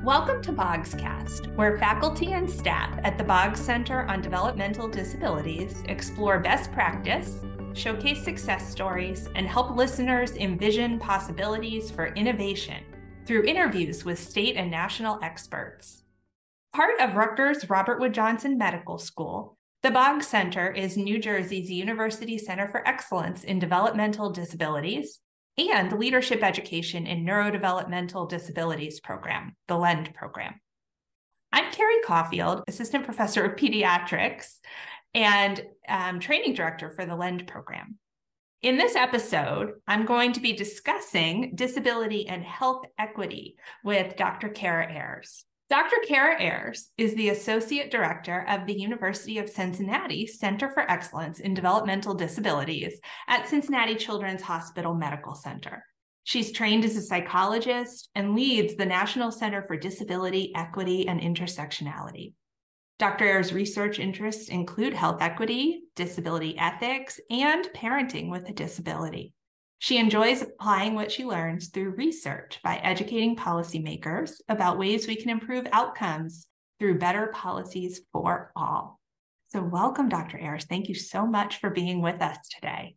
Welcome to Bogscast, where faculty and staff at the Boggs Center on Developmental Disabilities explore best practice, showcase success stories, and help listeners envision possibilities for innovation through interviews with state and national experts. Part of Rutgers Robert Wood Johnson Medical School, the Boggs Center is New Jersey's University Center for Excellence in Developmental Disabilities and Leadership Education in Neurodevelopmental Disabilities program, the LEND program. I'm Carrie Caulfield, Assistant Professor of Pediatrics and Training Director for the LEND program. In this episode, I'm going to be discussing disability and health equity with Dr. Kara Ayers. Dr. Kara Ayers is the Associate Director of the University of Cincinnati Center for Excellence in Developmental Disabilities at Cincinnati Children's Hospital Medical Center. She's trained as a psychologist and leads the National Center for Disability, Equity, and Intersectionality. Dr. Ayers' research interests include health equity, disability ethics, and parenting with a disability. She enjoys applying what she learns through research by educating policymakers about ways we can improve outcomes through better policies for all. So welcome, Dr. Ayers. Thank you so much for being with us today.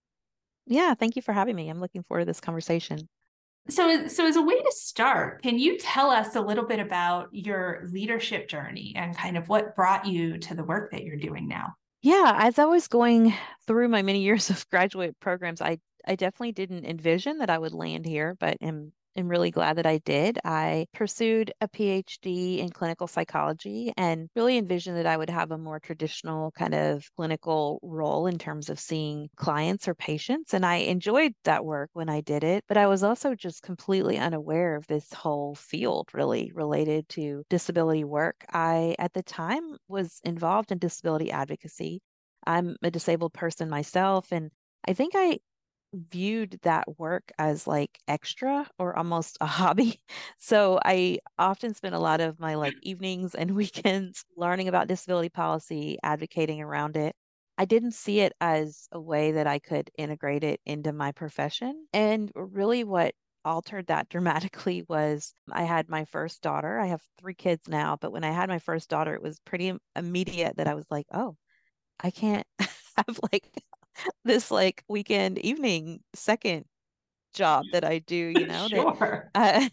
Yeah, thank you for having me. I'm looking forward to this conversation. So as a way to start, can you tell us a little bit about your leadership journey and kind of what brought you to the work that you're doing now? Yeah, as I was going through my many years of graduate programs, I definitely didn't envision that I would land here, but am really glad that I did. I pursued a PhD in clinical psychology and really envisioned that I would have a more traditional kind of clinical role in terms of seeing clients or patients. And I enjoyed that work when I did it, but I was also just completely unaware of this whole field really related to disability work. I, at the time, was involved in disability advocacy. I'm a disabled person myself, and I think I viewed that work as like extra or almost a hobby. So I often spent a lot of my like evenings and weekends learning about disability policy, advocating around it. I didn't see it as a way that I could integrate it into my profession. And really what altered that dramatically was I had my first daughter. I have three kids now, but when I had my first daughter, it was pretty immediate that I was like, oh, I can't have like this like weekend evening second job that I do, that Sure. uh,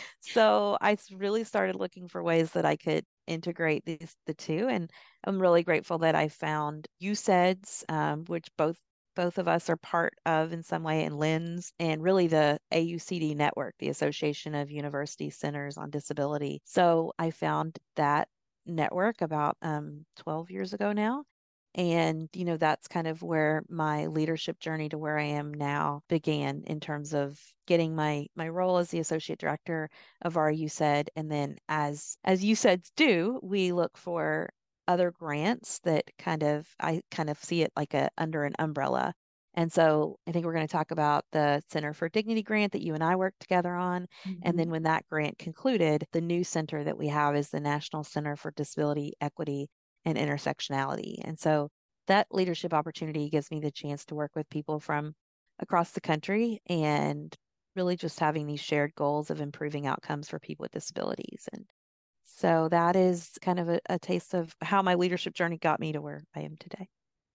so really started looking for ways that I could integrate the two. And I'm really grateful that I found UCEDS, which both of us are part of in some way, and LENS, and really the AUCD network, the Association of University Centers on Disability. So I found that network about 12 years ago now. And, that's kind of where my leadership journey to where I am now began in terms of getting my role as the associate director of our UCED. And then as UCEDs do, we look for other grants that I kind of see it like under an umbrella. And so I think we're going to talk about the Center for Dignity grant that you and I worked together on. And then when that grant concluded, the new center that we have is the National Center for Disability, Equity, and Intersectionality. And so that leadership opportunity gives me the chance to work with people from across the country and really just having these shared goals of improving outcomes for people with disabilities. And so that is kind of a taste of how my leadership journey got me to where I am today.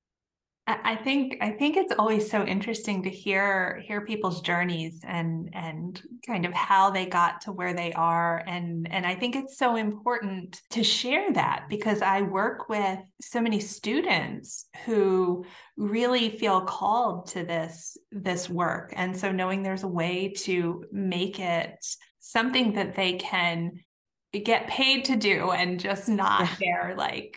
I think it's always so interesting to hear people's journeys and kind of how they got to where they are. And I think it's so important to share that because I work with so many students who really feel called to this work. And so knowing there's a way to make it something that they can get paid to do and just not their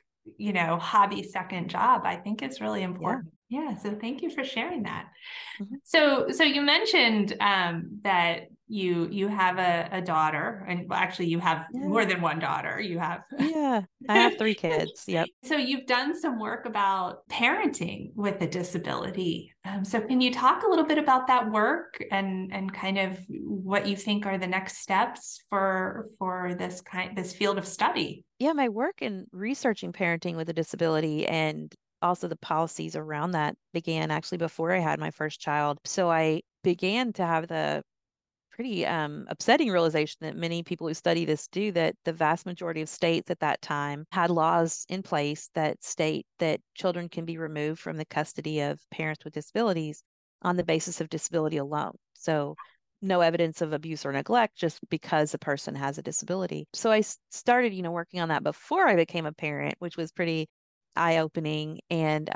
hobby second job, I think is really important. Yeah. So thank you for sharing that. Mm-hmm. So you mentioned that you have a daughter, and well, actually you have more than one daughter. You have I have three kids. Yep. So you've done some work about parenting with a disability. So can you talk a little bit about that work and kind of what you think are the next steps for this field of study? Yeah, my work in researching parenting with a disability and also the policies around that began actually before I had my first child. So I began to have the pretty upsetting realization that many people who study this do, that the vast majority of states at that time had laws in place that state that children can be removed from the custody of parents with disabilities on the basis of disability alone. So no evidence of abuse or neglect just because a person has a disability. So I started, working on that before I became a parent, which was pretty eye-opening. And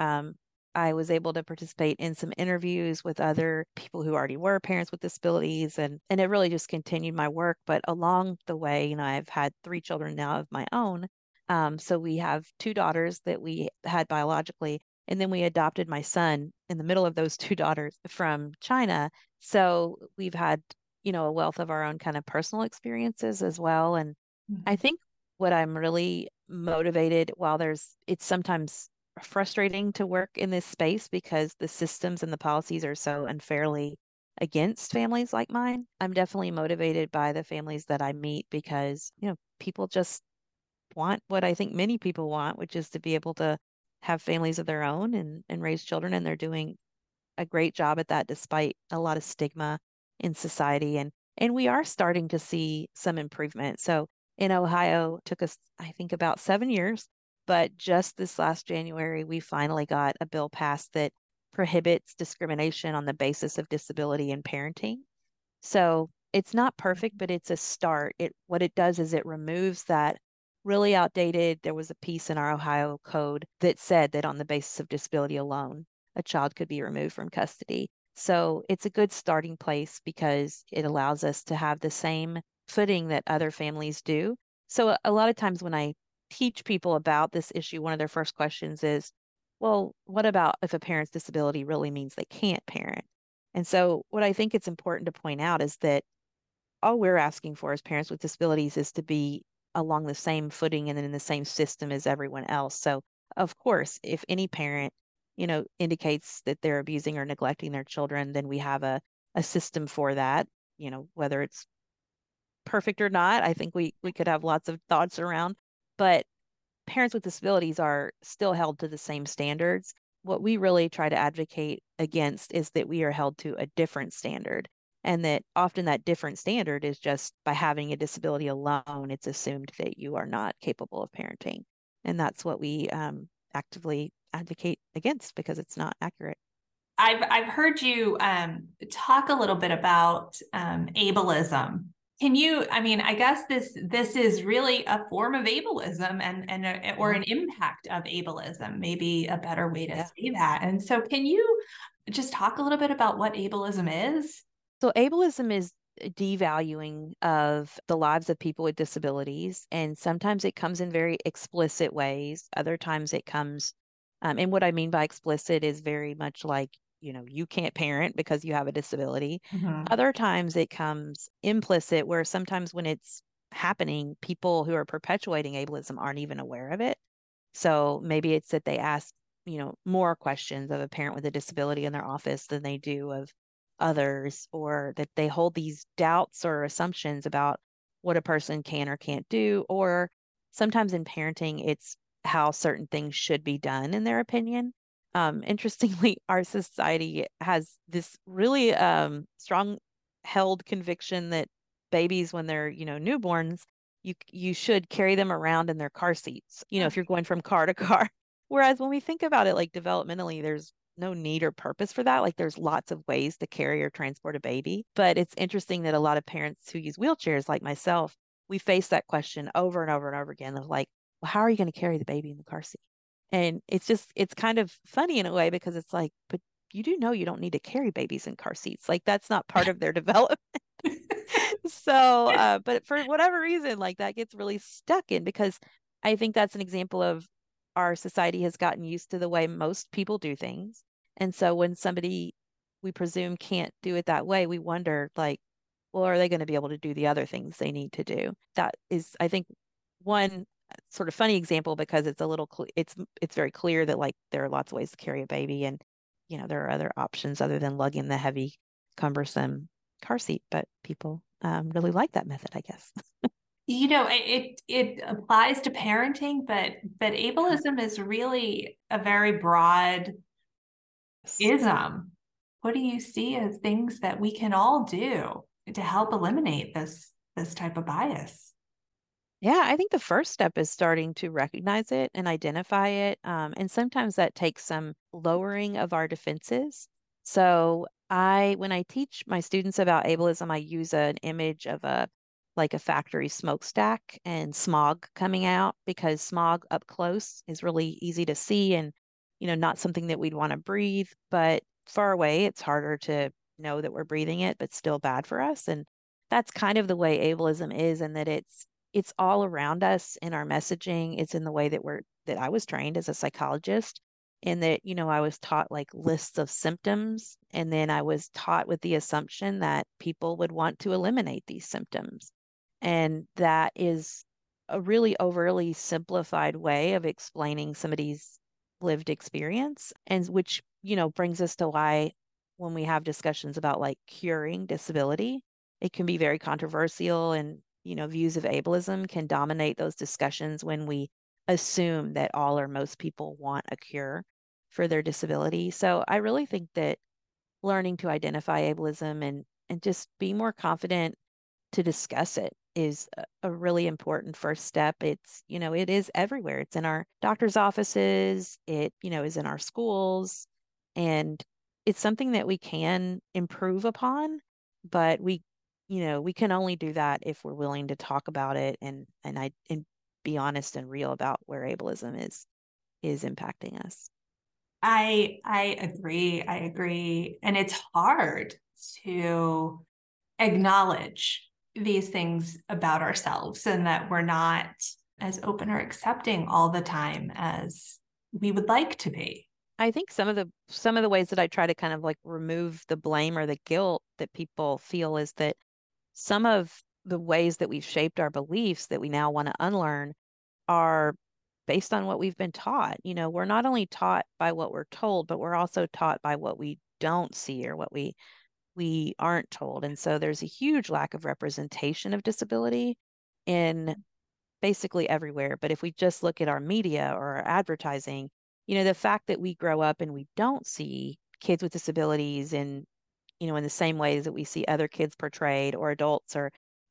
I was able to participate in some interviews with other people who already were parents with disabilities, and it really just continued my work. But along the way, I've had 3 children now of my own. So we have 2 daughters that we had biologically, and then we adopted my son in the middle of those 2 daughters from China. So we've had, a wealth of our own kind of personal experiences as well. And I Mhm. think what I'm really motivated, while it's sometimes frustrating to work in this space because the systems and the policies are so unfairly against families like mine. I'm definitely motivated by the families that I meet because, people just want what I think many people want, which is to be able to have families of their own and raise children. And they're doing a great job at that despite a lot of stigma in society. And we are starting to see some improvement. So in Ohio, took us, I think, about 7 years, but just this last January, we finally got a bill passed that prohibits discrimination on the basis of disability in parenting. So it's not perfect, but it's a start. What it does is it removes that really outdated. There was a piece in our Ohio code that said that on the basis of disability alone, a child could be removed from custody. So it's a good starting place because it allows us to have the same footing that other families do. So a lot of times when I teach people about this issue, one of their first questions is, well, what about if a parent's disability really means they can't parent? And so, what I think it's important to point out is that all we're asking for as parents with disabilities is to be along the same footing and in the same system as everyone else. So, of course, if any parent, indicates that they're abusing or neglecting their children, then we have a system for that, whether it's perfect or not. I think we could have lots of thoughts around, but parents with disabilities are still held to the same standards. What we really try to advocate against is that we are held to a different standard, and that often that different standard is just by having a disability alone, it's assumed that you are not capable of parenting. And that's what we actively advocate against because it's not accurate. I've heard you talk a little bit about ableism. Can you? I mean, I guess this is really a form of ableism or Yeah. an impact of ableism, maybe a better way to Yeah. say that. And so, can you just talk a little bit about what ableism is? So ableism is devaluing of the lives of people with disabilities, and sometimes it comes in very explicit ways. Other times it comes, and what I mean by explicit is very much like, you can't parent because you have a disability. Mhm. Other times it comes implicit, where sometimes when it's happening, people who are perpetuating ableism aren't even aware of it. So maybe it's that they ask, more questions of a parent with a disability in their office than they do of others, or that they hold these doubts or assumptions about what a person can or can't do. Or sometimes in parenting, it's how certain things should be done in their opinion. Interestingly, our society has this really strong held conviction that babies, when they're, newborns, you should carry them around in their car seats, if you're going from car to car. Whereas when we think about it, like developmentally, there's no need or purpose for that. Like there's lots of ways to carry or transport a baby. But it's interesting that a lot of parents who use wheelchairs, like myself, we face that question over and over and over again of like, well, how are you going to carry the baby in the car seat? And it's kind of funny in a way because it's like, but you do know you don't need to carry babies in car seats. Like that's not part of their development. So, but for whatever reason, like that gets really stuck in because I think that's an example of our society has gotten used to the way most people do things. And so when somebody we presume can't do it that way, we wonder like, well, are they going to be able to do the other things they need to do? That is, I think, one sort of funny example because it's a little, it's very clear that like there are lots of ways to carry a baby, and there are other options other than lugging the heavy, cumbersome car seat. But people really like that method, I guess. It applies to parenting, but ableism is really a very broad Yes. ism. What do you see as things that we can all do? to help eliminate this type of bias? Yeah, I think the first step is starting to recognize it and identify it. And sometimes that takes some lowering of our defenses. So when I teach my students about ableism, I use an image of like a factory smokestack and smog coming out, because smog up close is really easy to see and, not something that we'd want to breathe, but far away, it's harder to know that we're breathing it, but still bad for us. And that's kind of the way ableism is, and that it's all around us in our messaging. It's in the way that I was trained as a psychologist, and that, I was taught like lists of symptoms. And then I was taught with the assumption that people would want to eliminate these symptoms. And that is a really overly simplified way of explaining somebody's lived experience. And which, brings us to why when we have discussions about like curing disability, it can be very controversial, and views of ableism can dominate those discussions when we assume that all or most people want a cure for their disability. So I really think that learning to identify ableism and just be more confident to discuss it is a really important first step. It's, it is everywhere. It's in our doctor's offices, it, is in our schools, and it's something that we can improve upon, but we can only do that if we're willing to talk about it and be honest and real about where ableism is impacting us. I agree. I agree. And it's hard to acknowledge these things about ourselves, and that we're not as open or accepting all the time as we would like to be. I think some of the ways that I try to kind of like remove the blame or the guilt that people feel is that some of the ways that we've shaped our beliefs that we now want to unlearn are based on what we've been taught. We're not only taught by what we're told, but we're also taught by what we don't see or what we aren't told. And so there's a huge lack of representation of disability in basically everywhere. But if we just look at our media or our advertising, the fact that we grow up and we don't see kids with disabilities in the same ways that we see other kids portrayed or adults, or,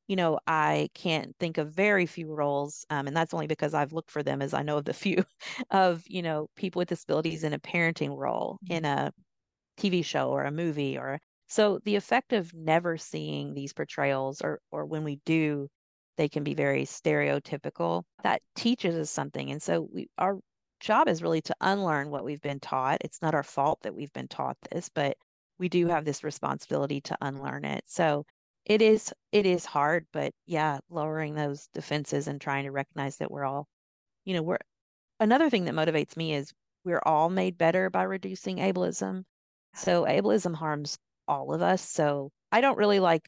I can't think of very few roles, and that's only because I've looked for them as I know of the few of, people with disabilities in a parenting role in a TV show or a movie. Or so the effect of never seeing these portrayals, or when we do, they can be very stereotypical. That teaches us something. And so our job is really to unlearn what we've been taught. It's not our fault that we've been taught this, but we do have this responsibility to unlearn it. So it is hard, but yeah, lowering those defenses and trying to recognize that we're another thing that motivates me is we're all made better by reducing ableism. So ableism harms all of us. So I don't really like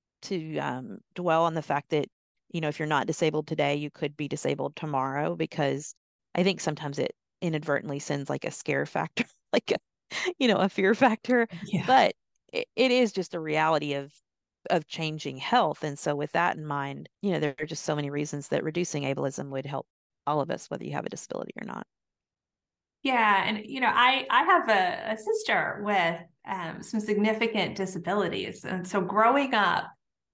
to dwell on the fact that, if you're not disabled today, you could be disabled tomorrow, because I think sometimes it inadvertently sends like a scare factor, like a fear factor. Yeah. But it is just a reality of changing health. And so with that in mind, there are just so many reasons that reducing ableism would help all of us, whether you have a disability or not. Yeah. And, I have a sister with some significant disabilities. And so growing up,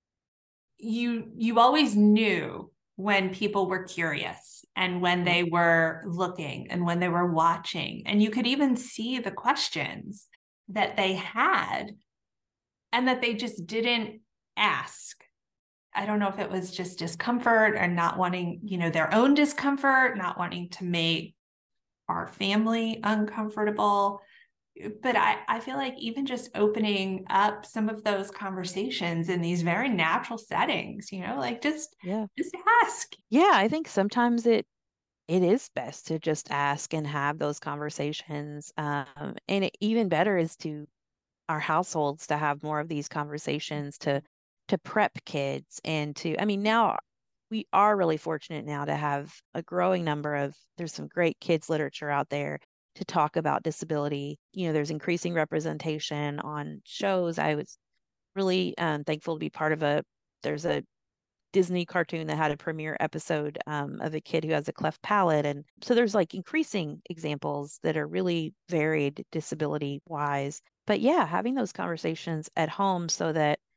you always knew when people were curious and when Mhm. they were looking and when they were watching, and you could even see the questions that they had and that they just didn't ask. I don't know if it was just discomfort or not wanting, their own discomfort, not wanting to make our family uncomfortable. But I feel like even just opening up some of those conversations in these very natural settings, like Yeah. just ask. Yeah, I think sometimes it is best to just ask and have those conversations. And even better is to our households to have more of these conversations to prep kids and to, I mean, now we are really fortunate now to have a growing number of, there's some great kids literature out there to talk about disability. There's increasing representation on shows. I was really thankful to be part of there's a Disney cartoon that had a premiere episode of a kid who has a cleft palate. And so there's like increasing examples that are really varied disability wise. But yeah, having those conversations at home so that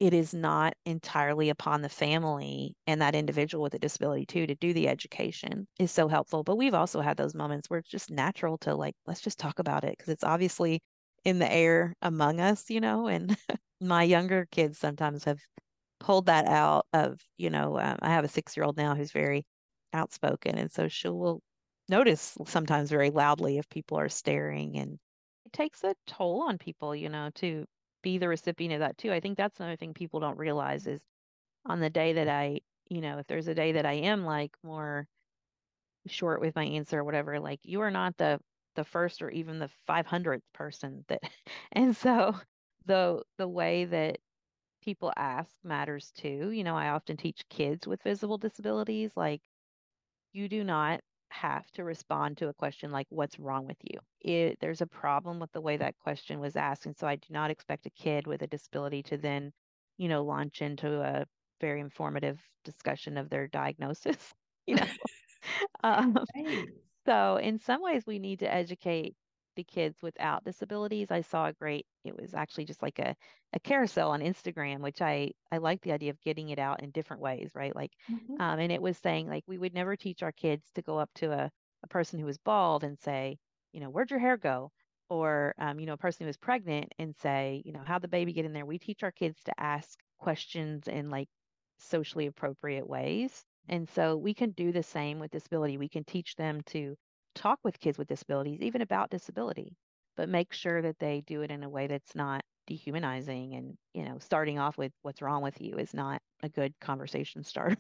it is not entirely upon the family and that individual with a disability too to do the education is so helpful. But we've also had those moments where it's just natural to like, let's just talk about it because it's obviously in the air among us, and my younger kids sometimes have pulled that out of, I have a 6-year-old now who's very outspoken. And so she will notice sometimes very loudly if people are staring. And it takes a toll on people, to be the recipient of that too. I think that's another thing people don't realize is on the day that if there's a day that I am like more short with my answer or whatever, like you are not the first or even the 500th person that, and so the way that people ask matters too. I often teach kids with visible disabilities, like you do not have to respond to a question like, what's wrong with you? There's a problem with the way that question was asked. And so I do not expect a kid with a disability to then, launch into a very informative discussion of their diagnosis, you know. Um, Right. so in some ways, we need to educate the kids without disabilities. I saw it was actually just like a carousel on Instagram, which I like the idea of getting it out in different ways, right? Like, Mhm. and it was saying like we would never teach our kids to go up to a person who was bald and say, where'd your hair go? Or, a person who was pregnant and say, how'd the baby get in there? We teach our kids to ask questions in like socially appropriate ways. And so we can do the same with disability. We can teach them to talk with kids with disabilities, even about disability, but make sure that they do it in a way that's not dehumanizing. And, starting off with what's wrong with you is not a good conversation starter.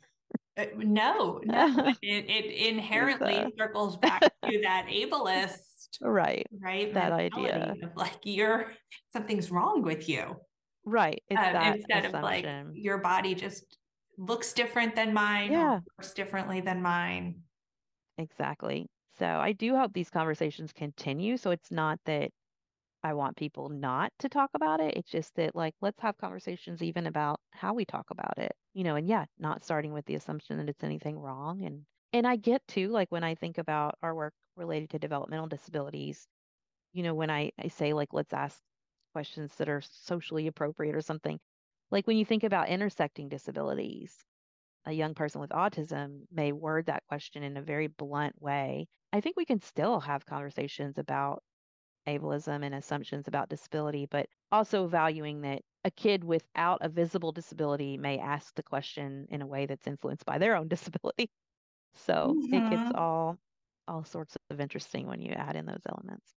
No, no. It Is inherently circles back to that ableist, right. right, That idea. mentality of like something's wrong with you, Right. It's that instead of like assumption. your body just looks different than mine or Yeah, works differently than mine. exactly. So I do hope these conversations continue. So it's not that I want people not to talk about it. It's just that, like, let's have conversations even about how we talk about it, and yeah, not starting with the assumption that it's anything wrong. And I get too, like, when I think about our work related to developmental disabilities, when I say, like, let's ask questions that are socially appropriate or something, like when you think about intersecting disabilities, a young person with autism may word that question in a very blunt way. I think we can still have conversations about ableism and assumptions about disability, but also valuing that a kid without a visible disability may ask the question in a way that's influenced by their own disability. So it gets Mhm. all sorts of interesting when you add in those elements.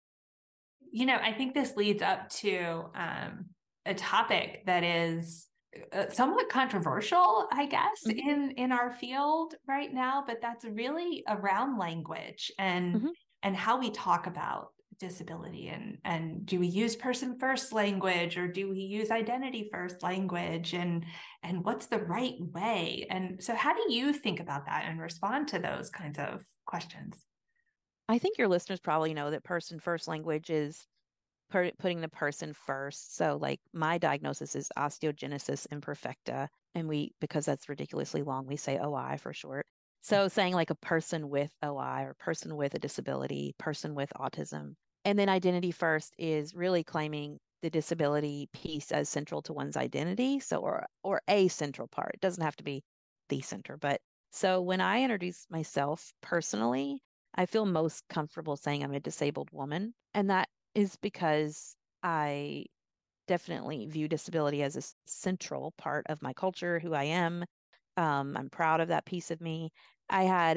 I think this leads up to a topic that is somewhat controversial, I guess, Hmm. in our field right now, but that's really around language Hmm. and how we talk about disability and do we use person first language or do we use identity first language and what's the right way? And so how do you think about that and respond to those kinds of questions? I think your listeners probably know that person first language is putting the person first. So, like, my diagnosis is osteogenesis imperfecta, and because that's ridiculously long, we say OI for short. So, saying like a person with OI or person with a disability, person with autism. And then identity first is really claiming the disability piece as central to one's identity. So, or a central part. It doesn't have to be the center, but so when I introduce myself personally, I feel most comfortable saying I'm a disabled woman. And that is because I definitely view disability as a central part of my culture, who I am. I'm proud of that piece of me. I had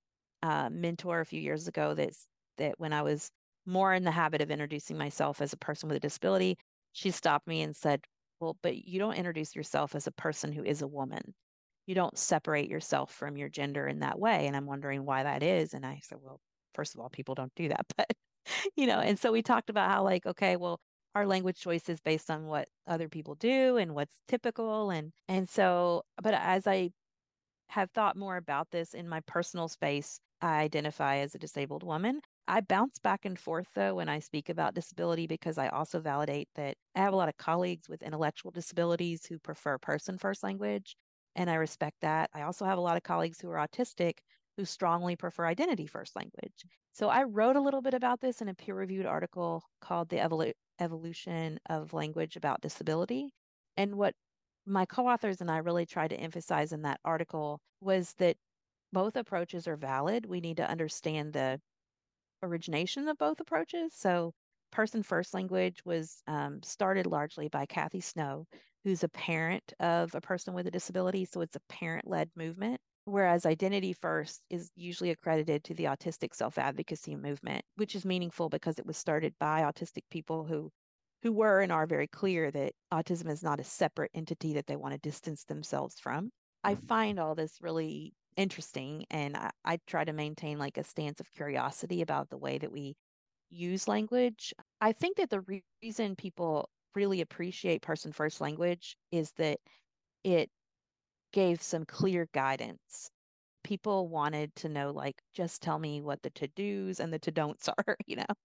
a mentor a few years ago that when I was more in the habit of introducing myself as a person with a disability, she stopped me and said, "Well, but you don't introduce yourself as a person who is a woman. You don't separate yourself from your gender in that way." And I'm wondering why that is. And I said, "Well, first of all, people don't do that." But and so we talked about how, like, okay, well, our language choice is based on what other people do and what's typical. And so, but as I have thought more about this in my personal space, I identify as a disabled woman. I bounce back and forth though when I speak about disability because I also validate that I have a lot of colleagues with intellectual disabilities who prefer person first language, and I respect that. I also have a lot of colleagues who are autistic who strongly prefer identity first language. So I wrote a little bit about this in a peer-reviewed article called The Evolution of Language About Disability. And what my co-authors and I really tried to emphasize in that article was that both approaches are valid. We need to understand the origination of both approaches. So, person first language was started largely by Kathy Snow, who's a parent of a person with a disability. So, it's a parent led movement. Whereas identity first is usually accredited to the autistic self advocacy movement, which is meaningful because it was started by autistic people who were and are very clear that autism is not a separate entity that they want to distance themselves from. I find all this really interesting, and I try to maintain like a stance of curiosity about the way that we use language. I think that the reason people really appreciate person first language is that it gave some clear guidance. People wanted to know, like, just tell me what the to dos and the to don'ts are,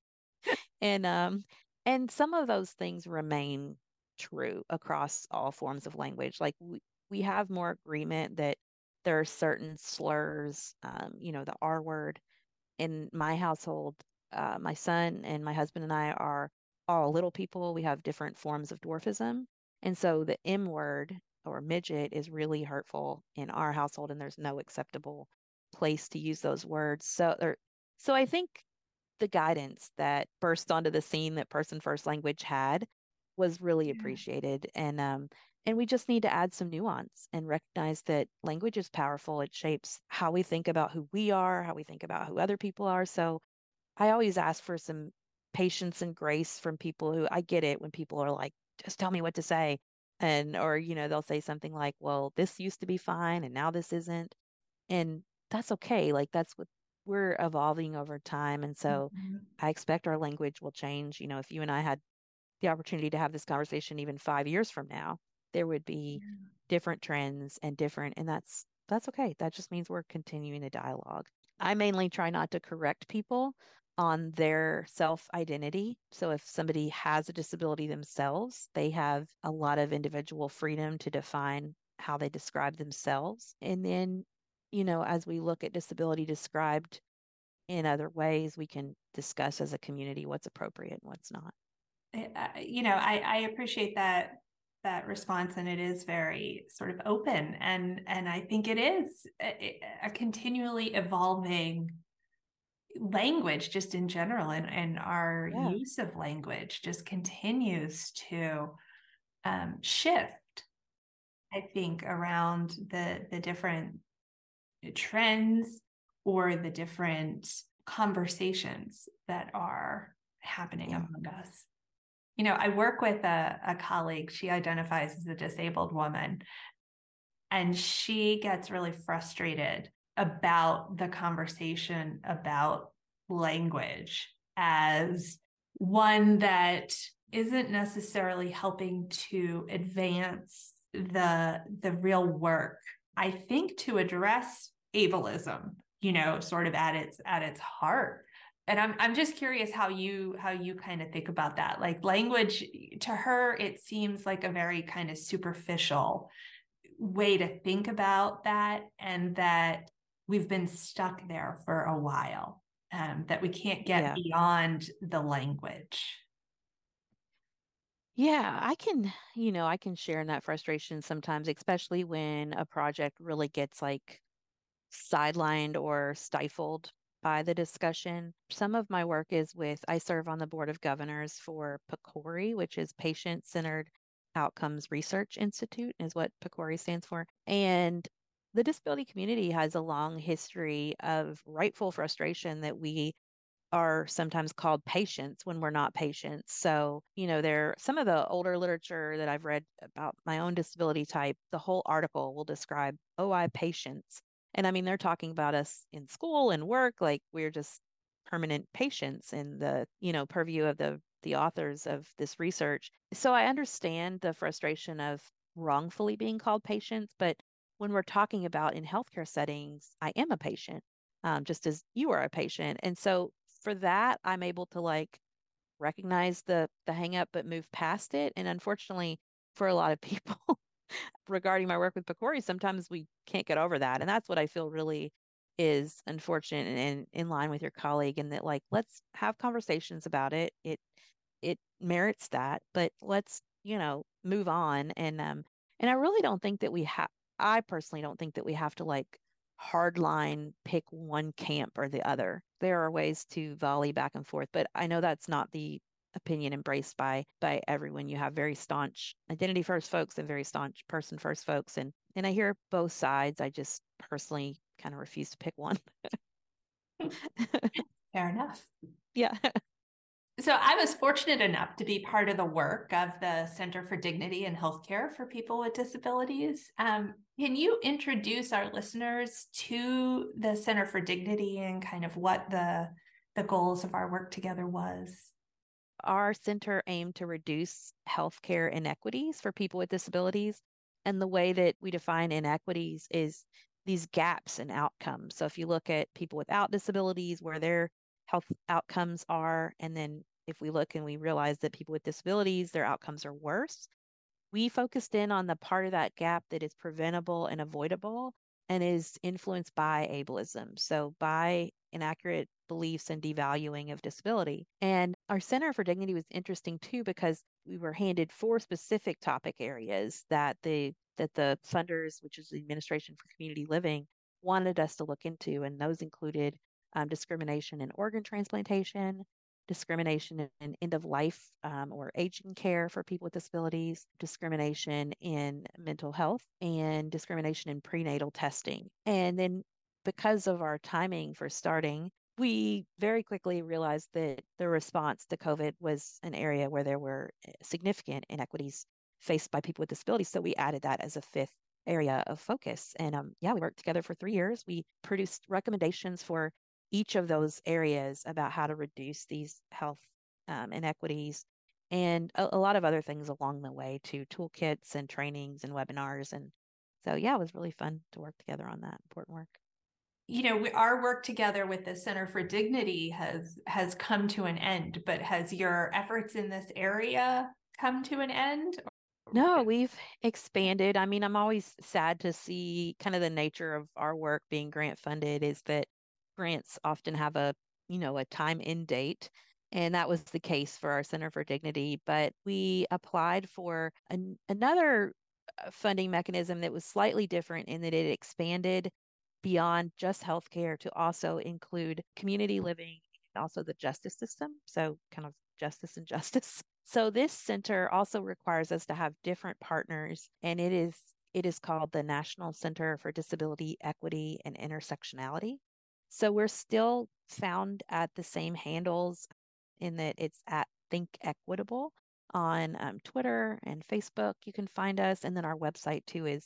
and and some of those things remain true across all forms of language. Like we have more agreement that there are certain slurs, the R word in my household. My son and my husband and I are all little people. We have different forms of dwarfism. And so the M word or midget is really hurtful in our household, and there's no acceptable place to use those words. So I think the guidance that burst onto the scene that person first language had was really Yeah. appreciated. And we just need to add some nuance and recognize that language is powerful. It shapes how we think about who we are, how we think about who other people are. So I always ask for some patience and grace from people who I get it when people are like, just tell me what to say. And, or, they'll say something like, well, this used to be fine and now this isn't. And that's okay. Like that's what we're evolving over time. And so Mhm. I expect our language will change. If you and I had the opportunity to have this conversation even 5 years from now, there would be different trends and different, and that's okay. That just means we're continuing the dialogue. I mainly try not to correct people on their self identity. So if somebody has a disability themselves, they have a lot of individual freedom to define how they describe themselves. And then, as we look at disability described in other ways, we can discuss as a community what's appropriate and what's not. I appreciate that response, and it is very sort of open, and I think it is a continually evolving language just in general, and our Yeah. use of language just continues to shift, I think, around the different trends or the different conversations that are happening Yeah. among us. I work with a colleague. She identifies as a disabled woman, and she gets really frustrated about the conversation about language as one that isn't necessarily helping to advance the real work, I think, to address ableism, sort of at its heart. And I'm just curious how you kind of think about that. Like language to her, it seems like a very kind of superficial way to think about that, and that we've been stuck there for a while, that we can't get Yeah. beyond the language. Yeah, I can share in that frustration sometimes, especially when a project really gets like sidelined or stifled by the discussion. Some of my work is I serve on the board of governors for PCORI, which is Patient Centered Outcomes Research Institute, is what PCORI stands for. And the disability community has a long history of rightful frustration that we are sometimes called patients when we're not patients. So, there some of the older literature that I've read about my own disability type, the whole article will describe OI patients. And I mean, they're talking about us in school and work, like we're just permanent patients in the, purview of the authors of this research. So I understand the frustration of wrongfully being called patients, but when we're talking about in healthcare settings, I am a patient, just as you are a patient. And so for that, I'm able to like recognize the hang up but move past it. And unfortunately, for a lot of people regarding my work with PCORI, sometimes we can't get over that. And that's what I feel really is unfortunate and in line with your colleague, and that like let's have conversations about it. It merits that, but let's, move on. And I really don't think that I personally don't think that we have to like hardline pick one camp or the other. There are ways to volley back and forth, but I know that's not the opinion embraced by everyone. You have very staunch identity first folks and very staunch person first folks. And I hear both sides. I just personally kind of refuse to pick one. Fair enough. Yeah. So I was fortunate enough to be part of the work of the Center for Dignity in Healthcare for People with Disabilities. Can you introduce our listeners to the Center for Dignity and kind of what the goals of our work together was? Our center aimed to reduce healthcare inequities for people with disabilities. And the way that we define inequities is these gaps in outcomes. So if you look at people without disabilities, where their health outcomes are, and then if we look and we realize that people with disabilities, their outcomes are worse, we focused in on the part of that gap that is preventable and avoidable and is influenced by ableism. So by inaccurate beliefs and devaluing of disability. And our Center for Dignity was interesting too because we were handed four specific topic areas that the funders, which is the Administration for Community Living, wanted us to look into. And those included discrimination in organ transplantation, discrimination in end of life or aging care for people with disabilities, discrimination in mental health, and discrimination in prenatal testing. And then because of our timing for starting, we very quickly realized that the response to COVID was an area where there were significant inequities faced by people with disabilities. So we added that as a fifth area of focus. And yeah, we worked together for 3 years. We produced recommendations for each of those areas about how to reduce these health inequities and a lot of other things along the way too, toolkits and trainings and webinars. And so, yeah, it was really fun to work together on that important work. Our work together with the Center for Dignity has come to an end, but has your efforts in this area come to an end? No, we've expanded. I mean, I'm always sad to see kind of the nature of our work being grant funded is that grants often have a time end date. And that was the case for our Center for Dignity. But we applied for another funding mechanism that was slightly different in that it expanded beyond just healthcare to also include community living and also the justice system. So, kind of justice and justice. So this center also requires us to have different partners, and it is called the National Center for Disability Equity and Intersectionality. So we're still found at the same handles in that it's at Think Equitable on Twitter and Facebook. You can find us, and then our website too is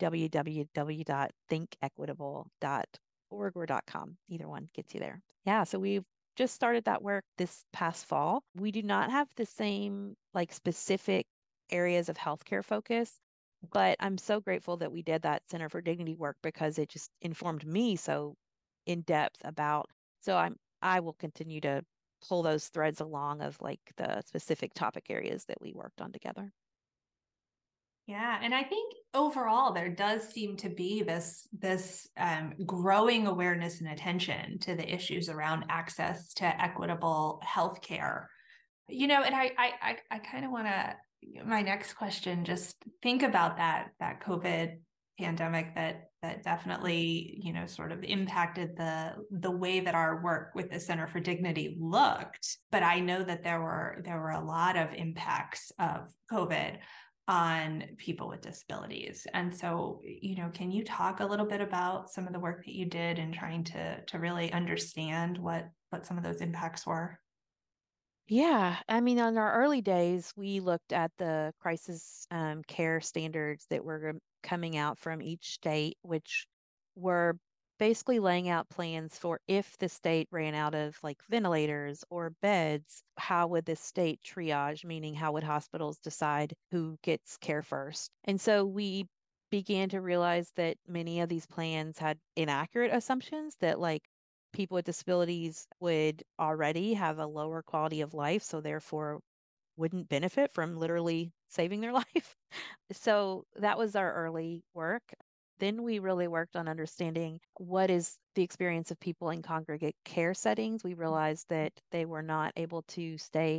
www.thinkequitable.org or .com. Either one gets you there. Yeah, so we've just started that work this past fall. We do not have the same like specific areas of healthcare focus, but I'm so grateful that we did that Center for Dignity work because it just informed me so in depth about. So I will continue to pull those threads along of like the specific topic areas that we worked on together. Yeah, and I think overall there does seem to be this growing awareness and attention to the issues around access to equitable healthcare. And I kind of want to my next question, just think about that COVID pandemic that definitely sort of impacted the way that our work with the Center for Dignity looked. But I know that there were a lot of impacts of COVID on people with disabilities. And so, can you talk a little bit about some of the work that you did in trying to really understand what some of those impacts were? Yeah, I mean, on our early days, we looked at the crisis care standards that were coming out from each state, which were basically laying out plans for if the state ran out of like ventilators or beds, how would the state triage, meaning how would hospitals decide who gets care first? And so we began to realize that many of these plans had inaccurate assumptions that like people with disabilities would already have a lower quality of life, so therefore wouldn't benefit from literally saving their life. So that was our early work. Then we really worked on understanding what is the experience of people in congregate care settings. We realized that they were not able to stay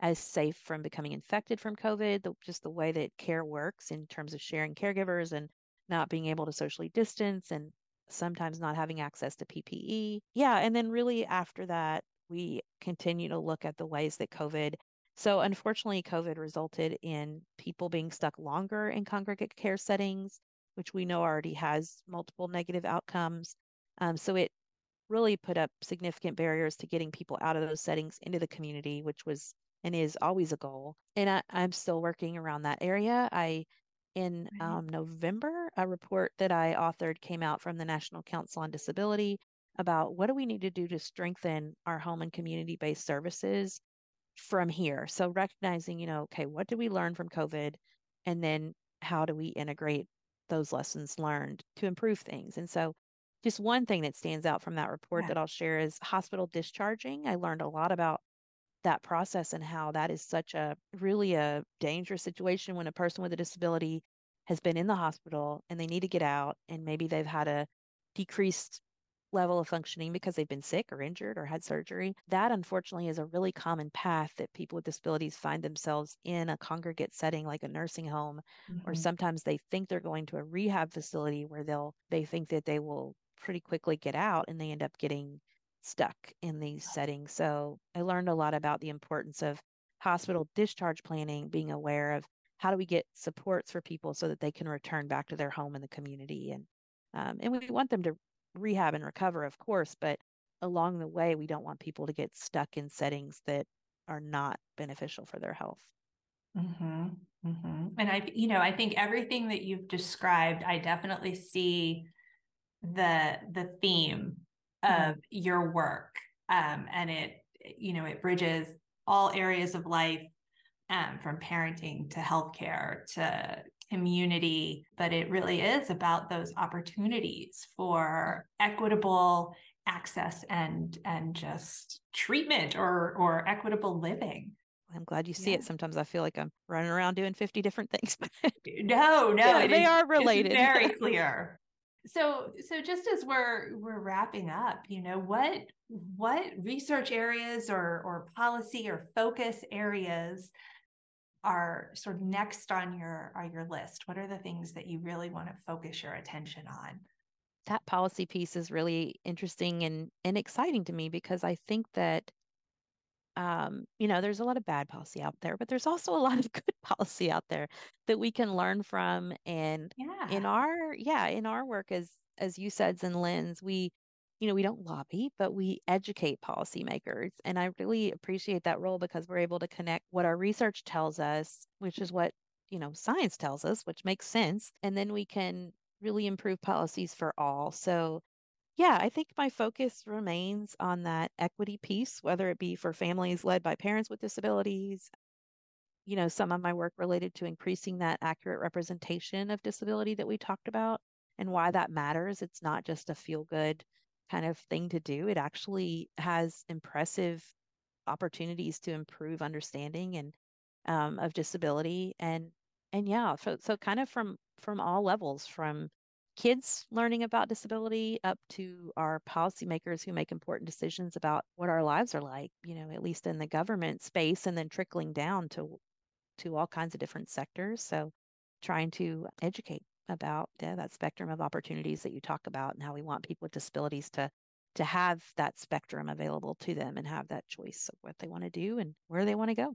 as safe from becoming infected from COVID, just the way that care works in terms of sharing caregivers and not being able to socially distance and sometimes not having access to PPE. Yeah. And then really after that, we continue to look at the ways that so unfortunately, COVID resulted in people being stuck longer in congregate care settings, which we know already has multiple negative outcomes. So it really put up significant barriers to getting people out of those settings into the community, which was and is always a goal. And I'm still working around that area. In November, a report that I authored came out from the National Council on Disability about what do we need to do to strengthen our home and community-based services from here. So recognizing, okay, what did we learn from COVID? And then how do we integrate those lessons learned to improve things? And so just one thing that stands out from that report that I'll share is hospital discharging. I learned a lot about that process and how that is such a really a dangerous situation when a person with a disability has been in the hospital and they need to get out and maybe they've had a decreased level of functioning because they've been sick or injured or had surgery. That unfortunately is a really common path that people with disabilities find themselves in a congregate setting like a nursing home, or sometimes they think they're going to a rehab facility where they think that they will pretty quickly get out and they end up getting stuck in these settings. So I learned a lot about the importance of hospital discharge planning, being aware of how do we get supports for people so that they can return back to their home in the community. And we want them to rehab and recover, of course, but along the way, we don't want people to get stuck in settings that are not beneficial for their health. And I think everything that you've described, I definitely see the theme of your work. And it bridges all areas of life, from parenting to healthcare to community, but it really is about those opportunities for equitable access and just treatment or equitable living. I'm glad you see it. Sometimes I feel like I'm running around doing 50 different things. No, they are related. It's very clear. So just as we're wrapping up, what research areas or policy or focus areas are sort of next on your list? What are the things that you really want to focus your attention on? That policy piece is really interesting and exciting to me because I think that there's a lot of bad policy out there, but there's also a lot of good policy out there that we can learn from. And in our work as you said, and Lynn's, we don't lobby, but we educate policymakers. And I really appreciate that role because we're able to connect what our research tells us, which is what, science tells us, which makes sense. And then we can really improve policies for all. So yeah, I think my focus remains on that equity piece, whether it be for families led by parents with disabilities. Some of my work related to increasing that accurate representation of disability that we talked about and why that matters. It's not just a feel-good kind of thing to do. It actually has impressive opportunities to improve understanding and of disability. And yeah, so kind of from all levels, from kids learning about disability up to our policymakers who make important decisions about what our lives are like, at least in the government space, and then trickling down to all kinds of different sectors. So trying to educate about that spectrum of opportunities that you talk about and how we want people with disabilities to have that spectrum available to them and have that choice of what they want to do and where they want to go.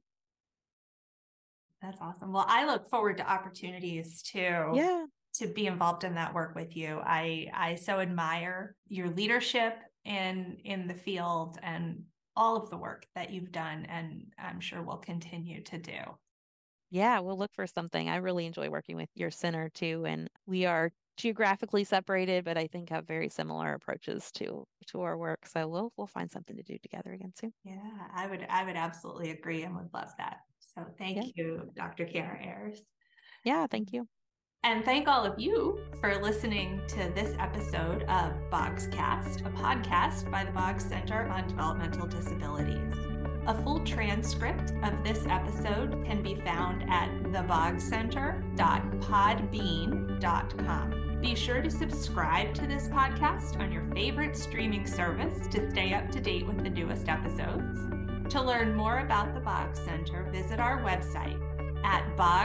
That's awesome. Well, I look forward to opportunities to be involved in that work with you. I so admire your leadership in the field and all of the work that you've done, and I'm sure we'll continue to do. Yeah, we'll look for something. I really enjoy working with your center too, and we are geographically separated, but I think have very similar approaches to our work. So we'll find something to do together again soon. Yeah, I would absolutely agree and would love that. So thank you, Dr. Karen Ayers. Yeah, thank you. And thank all of you for listening to this episode of Bogscast, a podcast by the Boggs Center on Developmental Disabilities. A full transcript of this episode can be found at theboggcenter.podbean.com. Be sure to subscribe to this podcast on your favorite streaming service to stay up to date with the newest episodes. To learn more about the Boggs Center, visit our website at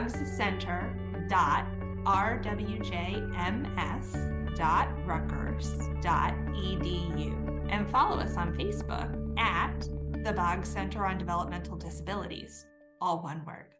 boggscenter.rwjms.rutgers.edu and follow us on Facebook at the Boggs Center on Developmental Disabilities, all one word.